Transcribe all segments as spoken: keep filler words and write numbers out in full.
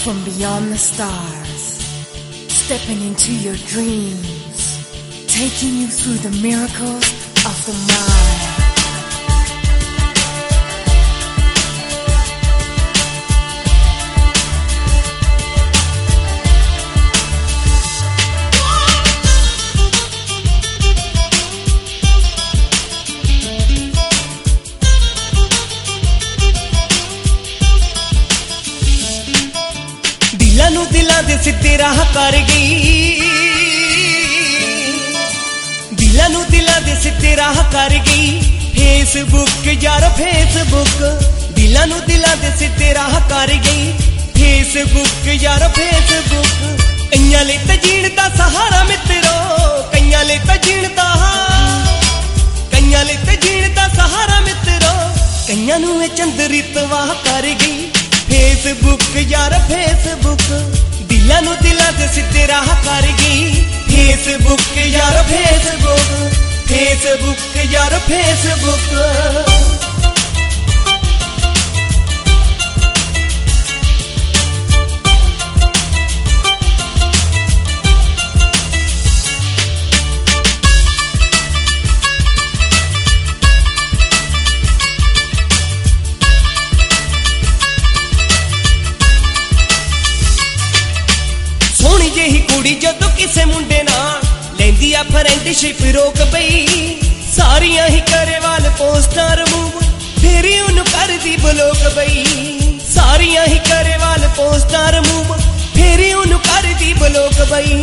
from beyond the stars, stepping into your dreams, taking you through the miracles of the mind. दिलां नूं दिलां दे सिद्धे राह कर गई, दिलां नूं दिलां दे सिद्धे राह कर गई। फेसबुक यार फेसबुक, दिलां नूं दिलां दे सिद्धे राह कर गई। फेसबुक यार फेसबुक, कईयां लई तां जीण दा सहारा मित्रो, कईयां लई तां जीण दा, कईयां लई तां जीण दा सहारा मित्रो, कईयां नूं ए चंदरित वाह कर गई। फेसबुक यार फेसबुक, दिलां नूं दिलां दे सिद्धे राह कर गई। फेसबुक यार फेसबुक, फेसबुक यार फेसबुक। ਜਿਹੀ ਕੁੜੀ ਜਦੋਂ ਕਿਸੇ ਮੁੰਡੇ ਨਾਲ ਲੈਂਦੀ ਆ ਫਰੈਂਡਸ਼ਿਪ ਰੋਕ ਪਈ, ਸਾਰੀਆਂ ਹੀ ਕਰੇ ਵਾਲ ਪੋਸਟਾਂ ਰਿਮੂਵ, ਫੇਰ ਉਹਨੂੰ ਕਰਦੀ ਬਲੌਕ ਬਈ। ਸਾਰੀਆਂ ਹੀ ਕਰੇ ਵਾਲ ਪੋਸਟਾਂ ਰਿਮੂਵ, ਫੇਰ ਉਹਨੂੰ ਕਰਦੀ ਬਲੌਕ ਬਈ।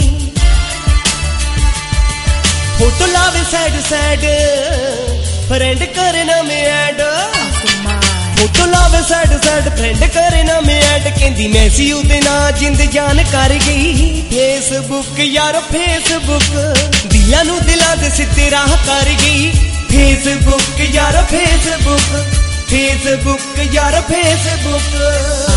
ਫੋਟੋ ਲਾਵੇ ਸੈਡ ਸੈਡ, ਫਰੈਂਡ ਕਰੇ ਨਾ ਮੈਂ ਐਡ, ਫੋਟੋ ਲਾਵੇ ਸੈਡ ਸੈਡ, ਫਰੈਂਡ ਕਰੇ ਨਾ ਮੈਂ ਐਡ। ਕਹਿੰਦੀ ਮੈਂ ਸੀ ਉਹਦੇ ਨਾਲ ਜਿੰਦ ਜਾਨ ਕਰ ਗਈ। ਫੇਸਬੁਕ ਯਾਰ ਫੇਸਬੁਕ, ਦਿਲਾਂ ਨੂੰ ਦਿਲਾਂ ਦੇ ਸਿੱਧੇ ਰਾਹ ਕਰ ਗਈ। ਫੇਸਬੁਕ ਯਾਰ ਫੇਸਬੁਕ, ਫੇਸਬੁਕ ਯਾਰ ਫੇਸਬੁਕ।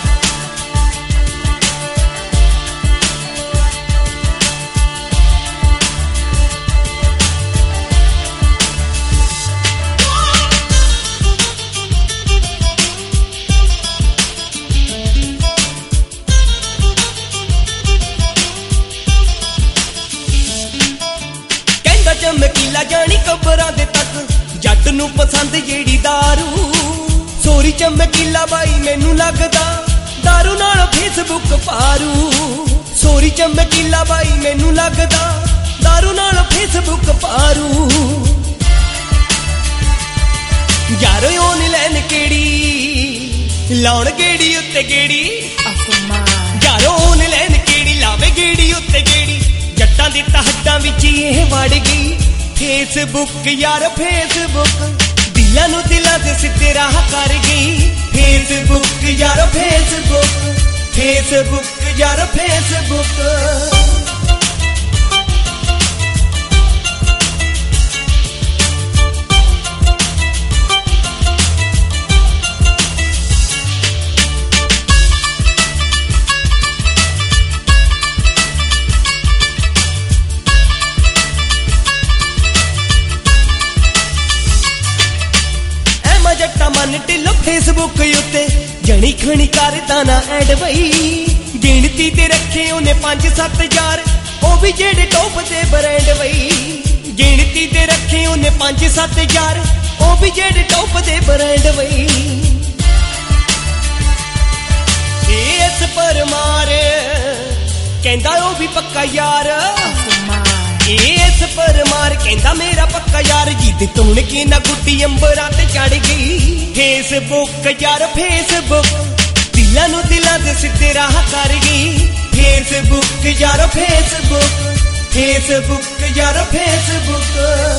ਚਮਕੀਲਾ ਜਾਣੀ ਕਬਰਾਂ ਦੇ ਤੱਕ, ਜੱਟ ਨੂੰ ਪਸੰਦ ਜਿਹੜੀ ਦਾਰੂ। ਸੋਰੀ ਚਮਕੀਲਾ ਬਾਈ ਮੈਨੂੰ ਲੱਗਦਾ, ਦਾਰੂ ਨਾਲ ਫੇਸਬੁਕ ਪਾਰੂ। ਸੋਰੀ ਚਮਕੀਲਾ ਬਾਈ ਮੈਨੂੰ ਲੱਗਦਾ, ਦਾਰੂ ਨਾਲ ਫੇਸਬੁਕ ਪਾਰੂ। ਯਾਰ ਉਹ ਲੈਣ ਕਿਹੜੀ, ਲਾਉਣ ਗੇੜੀ ਉੱਤੇ ਗੇੜੀ, ਯਾਰ ਉਹ ਲੈਣ ਕਿਹੜੀ, ਲਾਵੇ ਗੇੜੀ ਉੱਤੇ ਗੇੜੀ। ਜੱਟਾਂ ਦੀ ਹੱਡਾਂ ਵਿੱਚ ਇਹ ਵੜ ਗਈ। ਫੇਸਬੁਕ ਯਾਰ ਫੇਸਬੁਕ, ਦਿਲਾਂ ਨੂੰ ਦਿਲਾਂ ਦੇ ਸਿੱਧੇ ਰਾਹ ਕਰ ਗਈ। ਫੇਸਬੁਕ ਯਾਰ ਫੇਸਬੁਕ, ਫੇਸਬੁਕ ਯਾਰ ਫੇਸਬੁਕ। ਜੱਟਾ ਮਨ ਢਿੱਲੋ ਫੇਸਬੁਕ ਉੱਤੇ, ਜਣੀ ਖਣੀ ਕਰਦਾ ਨਾ ਐਡ ਬਈ। ਗਿਣਤੀ ਤੇ ਰੱਖੇ ਉਹਨੇ ਪੰਜ ਸੱਤ ਹਜ਼ਾਰ, ਉਹ ਵੀ ਜਿਹੜੇ ਟੌਪ ਦੇ ਬ੍ਰਾਂਡ ਬਈ। ਗਿਣਤੀ ਤੇ ਰੱਖੇ ਉਹਨੇ ਪੰਜ ਸੱਤ ਹਜ਼ਾਰ, ਉਹ ਵੀ ਜਿਹੜੇ ਟੌਪ ਦੇ ਬ੍ਰਾਂਡ ਬਈ। ਇਸ ਪਰਮਾਰ ਕਹਿੰਦਾ ਉਹ ਵੀ ਪੱਕਾ ਯਾਰ, ਇਸ ਪਰਮਾਰ ਕਹਿੰਦਾ ਮੇਰਾ ਪੱਕਾ ਯਾਰ। ਜਿੱਦ ਤੁਣ ਕੇ ਨਾ ਗੁੱਡੀ ਅੰਬਰਾਂ ਤੇ ਚੜ ਗਈ। ਫੇਸਬੁਕ ਯਾਰ ਫੇਸਬੁਕ, ਦਿਲਾਂ ਨੂੰ ਦਿਲਾਂ ਦੇ ਸਿੱਧੇ ਰਾਹ ਕਰ ਗਈ। ਫੇਸਬੁਕ ਯਾਰ ਫੇਸਬੁਕ, ਫੇਸਬੁਕ ਯਾਰ ਫੇਸਬੁਕ।